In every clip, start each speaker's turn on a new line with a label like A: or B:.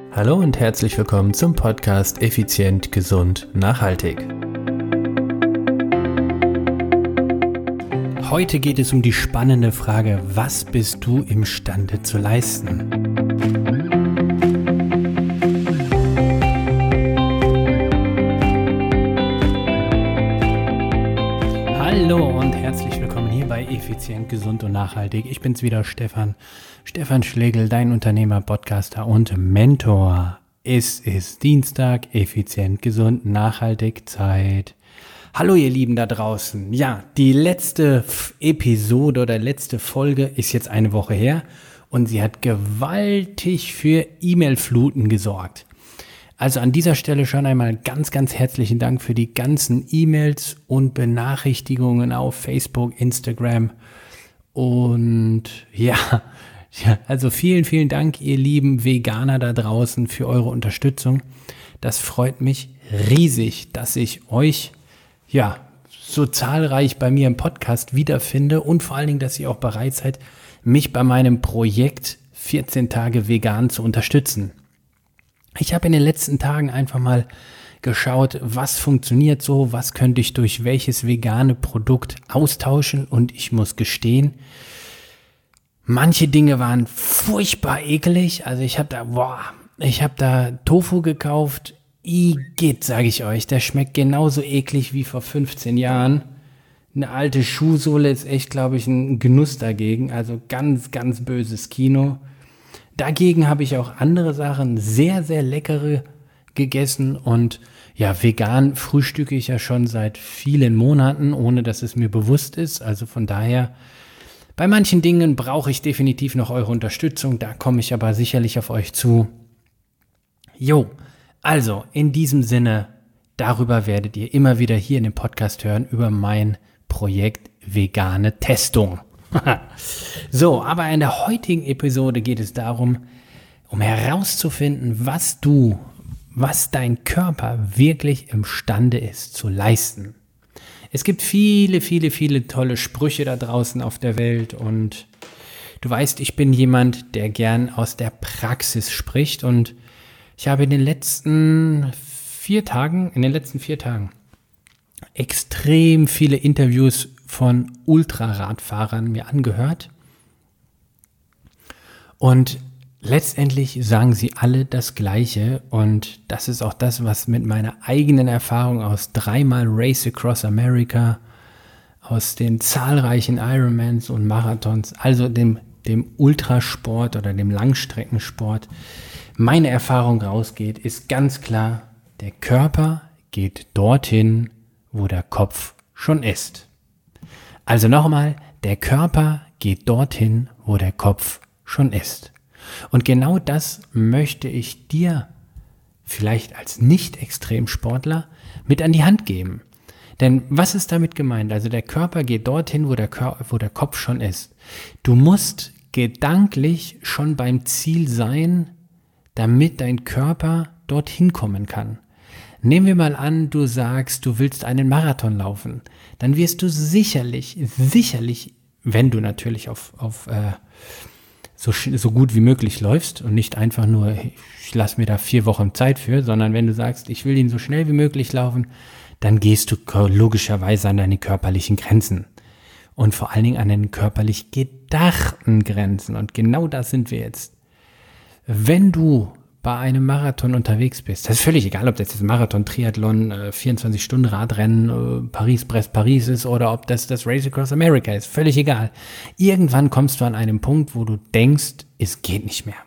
A: Hallo und herzlich willkommen zum Podcast Effizient, Gesund, Nachhaltig. Heute geht es um die spannende Frage, was bist du imstande zu leisten? Hallo und herzlich willkommen hier bei Effizient, Gesund und Nachhaltig. Ich bin's wieder, Stefan Schlegel, dein Unternehmer, Podcaster und Mentor. Es ist Dienstag, effizient, gesund, nachhaltig, Zeit. Hallo ihr Lieben da draußen. Ja, die letzte Episode oder letzte Folge ist jetzt eine Woche her und sie hat gewaltig für E-Mail-Fluten gesorgt. Also an dieser Stelle schon einmal ganz, ganz herzlichen Dank für die ganzen E-Mails und Benachrichtigungen auf Facebook, Instagram und ja, also vielen, vielen Dank, ihr lieben Veganer da draußen, für eure Unterstützung. Das freut mich riesig, dass ich euch so zahlreich bei mir im Podcast wiederfinde und vor allen Dingen, dass ihr auch bereit seid, mich bei meinem Projekt 14 Tage vegan zu unterstützen. Ich habe in den letzten Tagen einfach mal geschaut, was funktioniert so, was könnte ich durch welches vegane Produkt austauschen, und ich muss gestehen, manche Dinge waren furchtbar eklig. Also ich habe da Tofu gekauft, Igitt, sage ich euch, der schmeckt genauso eklig wie vor 15 Jahren. Eine alte Schuhsohle ist echt, glaube ich, ein Genuss dagegen, also ganz, ganz böses Kino. Dagegen habe ich auch andere Sachen, sehr, sehr leckere gegessen, und ja, vegan frühstücke ich ja schon seit vielen Monaten, ohne dass es mir bewusst ist. Also von daher, bei manchen Dingen brauche ich definitiv noch eure Unterstützung, da komme ich aber sicherlich auf euch zu. Also in diesem Sinne, darüber werdet ihr immer wieder hier in dem Podcast hören, über mein Projekt Vegane Testung. So, aber in der heutigen Episode geht es darum, um herauszufinden, was dein Körper wirklich imstande ist zu leisten. Es gibt viele, viele, viele tolle Sprüche da draußen auf der Welt, und du weißt, ich bin jemand, der gern aus der Praxis spricht, und ich habe in den letzten 4 Tagen extrem viele Interviews von Ultraradfahrern mir angehört, und letztendlich sagen sie alle das Gleiche, und das ist auch das, was mit meiner eigenen Erfahrung aus 3-mal Race Across America, aus den zahlreichen Ironmans und Marathons, also dem Ultrasport oder dem Langstreckensport, meine Erfahrung rausgeht, ist ganz klar: Der Körper geht dorthin, wo der Kopf schon ist. Also nochmal, der Körper geht dorthin, wo der Kopf schon ist. Und genau das möchte ich dir vielleicht als Nicht-Extremsportler mit an die Hand geben. Denn was ist damit gemeint? Also der Körper geht dorthin, wo der Kopf schon ist. Du musst gedanklich schon beim Ziel sein, damit dein Körper dorthin kommen kann. Nehmen wir mal an, du sagst, du willst einen Marathon laufen. Dann wirst du sicherlich, wenn du natürlich so gut wie möglich läufst und nicht einfach nur, ich lasse mir da 4 Wochen Zeit für, sondern wenn du sagst, ich will ihn so schnell wie möglich laufen, dann gehst du logischerweise an deine körperlichen Grenzen. Und vor allen Dingen an den körperlich gedachten Grenzen. Und genau da sind wir jetzt. Wenn du bei einem Marathon unterwegs bist, das ist völlig egal, ob das jetzt Marathon, Triathlon, 24-Stunden-Radrennen, Paris-Brest-Paris ist, oder ob das Race Across America ist, völlig egal. Irgendwann kommst du an einem Punkt, wo du denkst, es geht nicht mehr.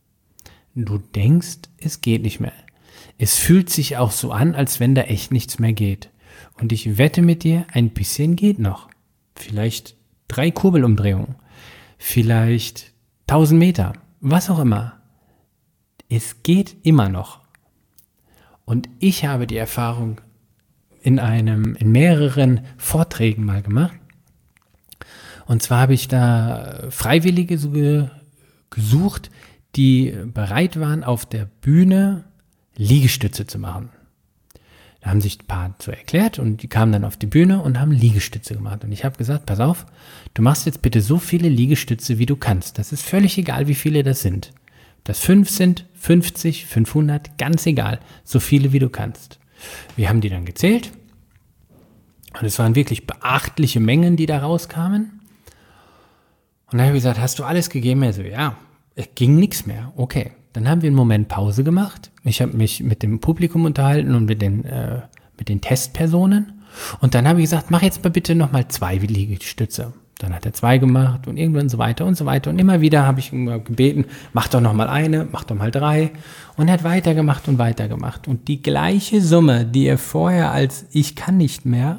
A: Es fühlt sich auch so an, als wenn da echt nichts mehr geht. Und ich wette mit dir, ein bisschen geht noch. Vielleicht 3 Kurbelumdrehungen, vielleicht 1000 Meter, was auch immer. Es geht immer noch. Und ich habe die Erfahrung in mehreren Vorträgen mal gemacht. Und zwar habe ich da Freiwillige gesucht, die bereit waren, auf der Bühne Liegestütze zu machen. Da haben sich ein paar so erklärt, und die kamen dann auf die Bühne und haben Liegestütze gemacht. Und ich habe gesagt, pass auf, du machst jetzt bitte so viele Liegestütze, wie du kannst. Das ist völlig egal, wie viele das sind. das 5 sind, 50, 500, ganz egal, so viele wie du kannst. Wir haben die dann gezählt und es waren wirklich beachtliche Mengen, die da rauskamen. Und dann habe ich gesagt, hast du alles gegeben? Er so, ja, es ging nichts mehr. Okay, dann haben wir einen Moment Pause gemacht. Ich habe mich mit dem Publikum unterhalten und mit den Testpersonen. Und dann habe ich gesagt, mach jetzt mal bitte nochmal 2 Liegestütze. Dann hat er 2 gemacht und irgendwann so weiter und so weiter. Und immer wieder habe ich ihn gebeten, mach doch nochmal 1, mach doch mal 3. Und er hat weitergemacht und weitergemacht. Und die gleiche Summe, die er vorher als ich kann nicht mehr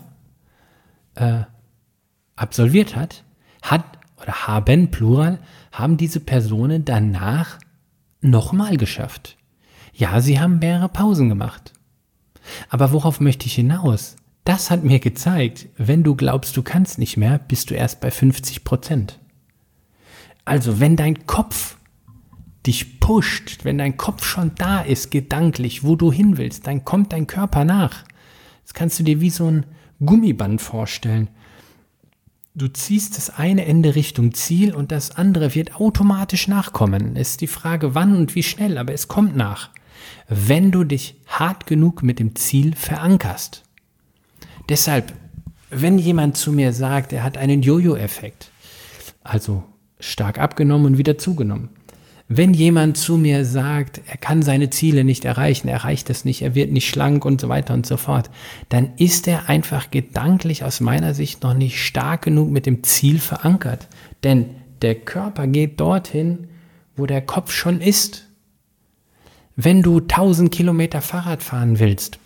A: absolviert hat, haben, Plural, haben diese Personen danach nochmal geschafft. Ja, sie haben mehrere Pausen gemacht. Aber worauf möchte ich hinaus? Das hat mir gezeigt, wenn du glaubst, du kannst nicht mehr, bist du erst bei 50%. Also wenn dein Kopf dich pusht, wenn dein Kopf schon da ist, gedanklich, wo du hin willst, dann kommt dein Körper nach. Das kannst du dir wie so ein Gummiband vorstellen. Du ziehst das eine Ende Richtung Ziel und das andere wird automatisch nachkommen. Es ist die Frage, wann und wie schnell, aber es kommt nach. Wenn du dich hart genug mit dem Ziel verankerst. Deshalb, wenn jemand zu mir sagt, er hat einen Jojo-Effekt, also stark abgenommen und wieder zugenommen. Wenn jemand zu mir sagt, er kann seine Ziele nicht erreichen, er erreicht es nicht, er wird nicht schlank und so weiter und so fort, dann ist er einfach gedanklich aus meiner Sicht noch nicht stark genug mit dem Ziel verankert. Denn der Körper geht dorthin, wo der Kopf schon ist. Wenn du 1000 Kilometer Fahrrad fahren willst,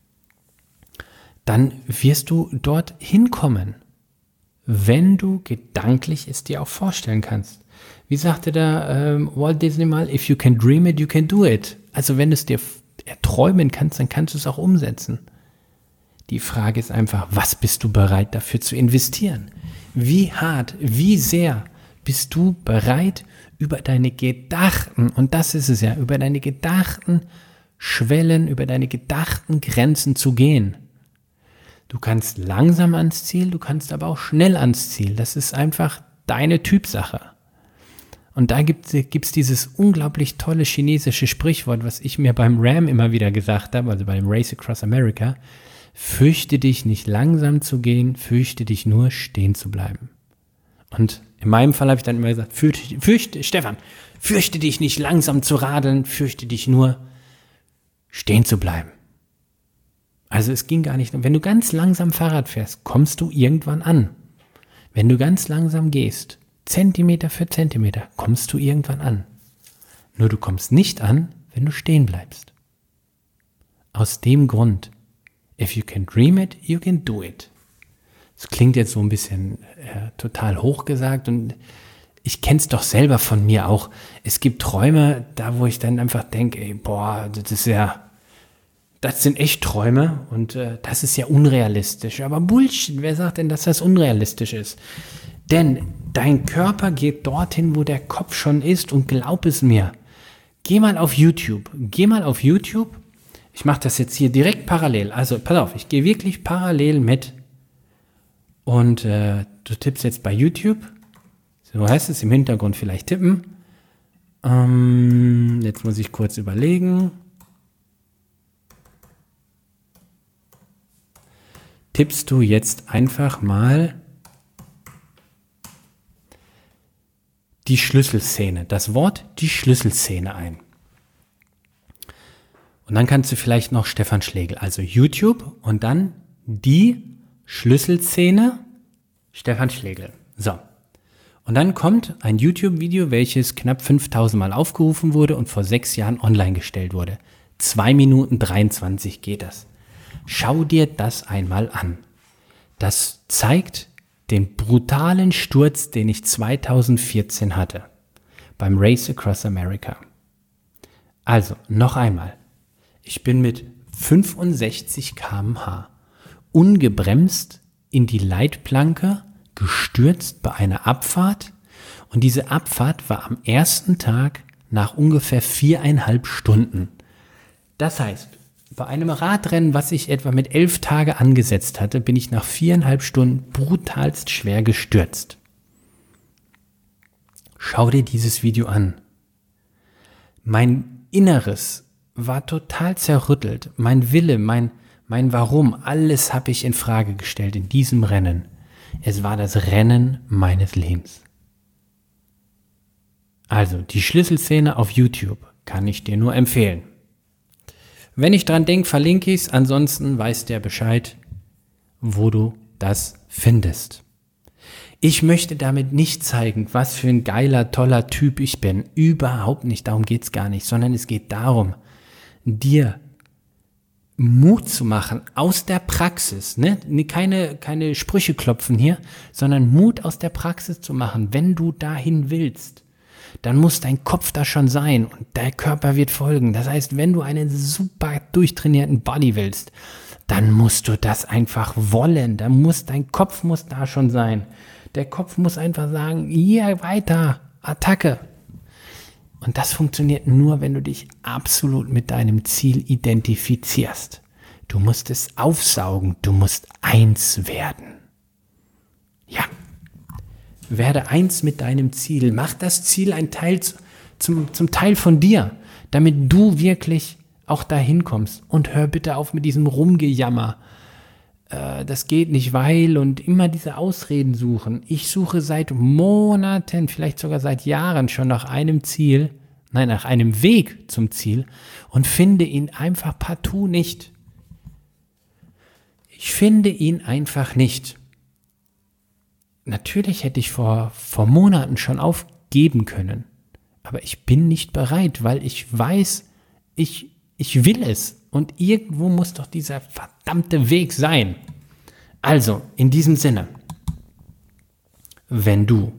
A: dann wirst du dort hinkommen, wenn du gedanklich es dir auch vorstellen kannst. Wie sagte da Walt Disney mal, if you can dream it, you can do it. Also wenn du es dir erträumen kannst, dann kannst du es auch umsetzen. Die Frage ist einfach, was bist du bereit dafür zu investieren? Wie hart, wie sehr bist du bereit, über deine gedachten, und das ist es ja, über deine gedachten Schwellen, über deine gedachten Grenzen zu gehen? Du kannst langsam ans Ziel, du kannst aber auch schnell ans Ziel. Das ist einfach deine Typsache. Und da gibt's dieses unglaublich tolle chinesische Sprichwort, was ich mir beim RAM immer wieder gesagt habe, also beim Race Across America: Fürchte dich nicht langsam zu gehen, fürchte dich nur stehen zu bleiben. Und in meinem Fall habe ich dann immer gesagt, Stefan, fürchte dich nicht langsam zu radeln, fürchte dich nur stehen zu bleiben. Also es ging gar nicht. Wenn du ganz langsam Fahrrad fährst, kommst du irgendwann an. Wenn du ganz langsam gehst, Zentimeter für Zentimeter, kommst du irgendwann an. Nur du kommst nicht an, wenn du stehen bleibst. Aus dem Grund, if you can dream it, you can do it. Das klingt jetzt so ein bisschen total hochgesagt und ich kenne es doch selber von mir auch. Es gibt Träume, da wo ich dann einfach denke, das sind echt Träume und das ist ja unrealistisch. Aber Bullshit, wer sagt denn, dass das unrealistisch ist? Denn dein Körper geht dorthin, wo der Kopf schon ist, und glaub es mir. Geh mal auf YouTube. Ich mache das jetzt hier direkt parallel. Also pass auf, ich gehe wirklich parallel mit. Und du tippst jetzt bei YouTube. So heißt es im Hintergrund, vielleicht tippen. Jetzt muss ich kurz überlegen. Tippst du jetzt einfach mal die Schlüsselszene, das Wort die Schlüsselszene ein. Und dann kannst du vielleicht noch Stefan Schlegel, also YouTube und dann die Schlüsselszene Stefan Schlegel. So. Und dann kommt ein YouTube-Video, welches knapp 5000 Mal aufgerufen wurde und vor 6 Jahren online gestellt wurde. 2 Minuten 23 geht das. Schau dir das einmal an. Das zeigt den brutalen Sturz, den ich 2014 hatte, beim Race Across America. Also, noch einmal. Ich bin mit 65 km/h ungebremst in die Leitplanke gestürzt bei einer Abfahrt. Und diese Abfahrt war am ersten Tag nach ungefähr 4,5 Stunden. Das heißt, bei einem Radrennen, was ich etwa mit 11 Tagen angesetzt hatte, bin ich nach 4,5 Stunden brutalst schwer gestürzt. Schau dir dieses Video an. Mein Inneres war total zerrüttelt. Mein Wille, mein Warum, alles habe ich in Frage gestellt in diesem Rennen. Es war das Rennen meines Lebens. Also, die Schlüsselszene auf YouTube kann ich dir nur empfehlen. Wenn ich dran denke, verlinke ich es. Ansonsten weiß der Bescheid, wo du das findest. Ich möchte damit nicht zeigen, was für ein geiler, toller Typ ich bin. Überhaupt nicht, darum geht es gar nicht. Sondern es geht darum, dir Mut zu machen aus der Praxis. Ne? Keine Sprüche klopfen hier, sondern Mut aus der Praxis zu machen. Wenn du dahin willst, dann muss dein Kopf da schon sein und der Körper wird folgen. Das heißt, wenn du einen super durchtrainierten Body willst, dann musst du das einfach wollen. Dein Kopf muss da schon sein. Der Kopf muss einfach sagen, hier weiter, Attacke. Und das funktioniert nur, wenn du dich absolut mit deinem Ziel identifizierst. Du musst es aufsaugen, du musst eins werden. Ja. Werde eins mit deinem Ziel. Mach das Ziel ein Teil zum Teil von dir, damit du wirklich auch dahin kommst. Und hör bitte auf mit diesem Rumgejammer. Das geht nicht, weil und immer diese Ausreden suchen. Ich suche seit Monaten, vielleicht sogar seit Jahren schon nach einem Weg zum Ziel und finde ihn einfach partout nicht. Ich finde ihn einfach nicht. Natürlich hätte ich vor Monaten schon aufgeben können, aber ich bin nicht bereit, weil ich weiß, ich will es und irgendwo muss doch dieser verdammte Weg sein. Also, in diesem Sinne, wenn du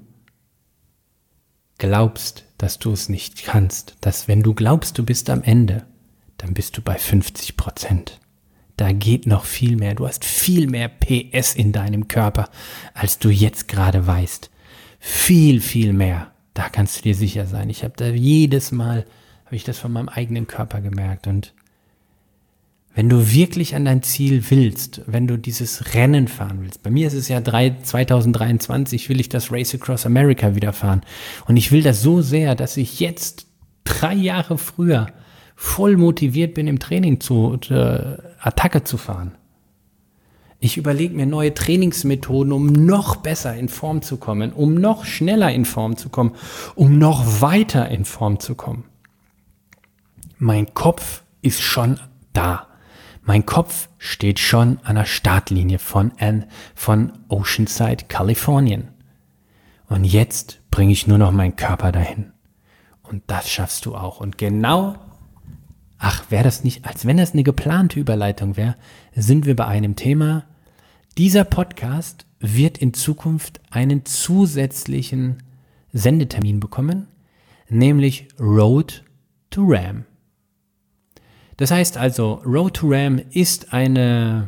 A: glaubst, dass du es nicht kannst, dass wenn du glaubst, du bist am Ende, dann bist du bei 50%. Da geht noch viel mehr. Du hast viel mehr PS in deinem Körper, als du jetzt gerade weißt. Viel, viel mehr. Da kannst du dir sicher sein. Ich habe da jedes Mal, habe ich das von meinem eigenen Körper gemerkt. Und wenn du wirklich an dein Ziel willst, wenn du dieses Rennen fahren willst, bei mir ist es ja 2023, will ich das Race Across America wieder fahren. Und ich will das so sehr, dass ich jetzt 3 Jahre früher voll motiviert bin, im Training Attacke zu fahren. Ich überlege mir neue Trainingsmethoden, um noch besser in Form zu kommen, um noch schneller in Form zu kommen, um noch weiter in Form zu kommen. Mein Kopf ist schon da. Mein Kopf steht schon an der Startlinie von Oceanside, Kalifornien. Und jetzt bringe ich nur noch meinen Körper dahin. Und das schaffst du auch. Und genau, wäre das nicht, als wenn das eine geplante Überleitung wäre, sind wir bei einem Thema. Dieser Podcast wird in Zukunft einen zusätzlichen Sendetermin bekommen, nämlich Road to Ram. Das heißt also, Road to Ram ist eine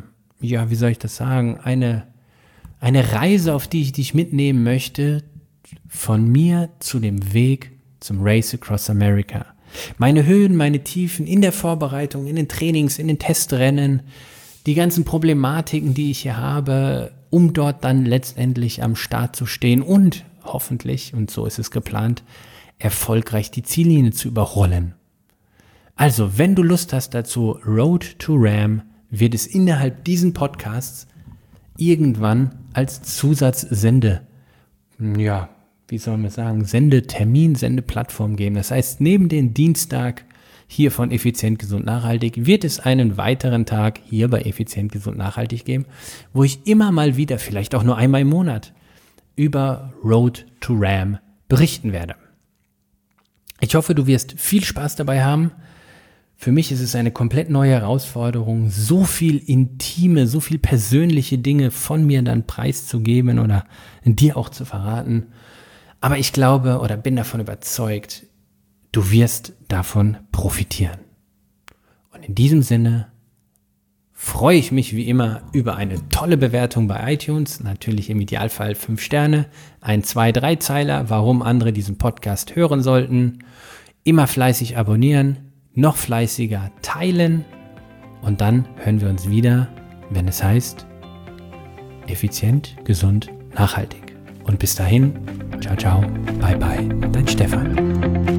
A: Reise, auf die ich dich mitnehmen möchte, von mir zu dem Weg zum Race Across America. Meine Höhen, meine Tiefen in der Vorbereitung, in den Trainings, in den Testrennen, die ganzen Problematiken, die ich hier habe, um dort dann letztendlich am Start zu stehen und hoffentlich, und so ist es geplant, erfolgreich die Ziellinie zu überrollen. Also, wenn du Lust hast dazu, Road to Ram wird es innerhalb diesen Podcasts irgendwann als Sendetermin, Sendeplattform geben. Das heißt, neben dem Dienstag hier von Effizient, Gesund, Nachhaltig wird es einen weiteren Tag hier bei Effizient, Gesund, Nachhaltig geben, wo ich immer mal wieder, vielleicht auch nur einmal im Monat, über Road to Ram berichten werde. Ich hoffe, du wirst viel Spaß dabei haben. Für mich ist es eine komplett neue Herausforderung, so viel intime, so viel persönliche Dinge von mir dann preiszugeben oder dir auch zu verraten. Aber ich glaube oder bin davon überzeugt, du wirst davon profitieren. Und in diesem Sinne freue ich mich wie immer über eine tolle Bewertung bei iTunes, natürlich im Idealfall 5 Sterne, ein 2-3-Zeiler, warum andere diesen Podcast hören sollten, immer fleißig abonnieren, noch fleißiger teilen und dann hören wir uns wieder, wenn es heißt, effizient, gesund, nachhaltig. Und bis dahin, ciao, ciao, bye, bye, dein Stefan.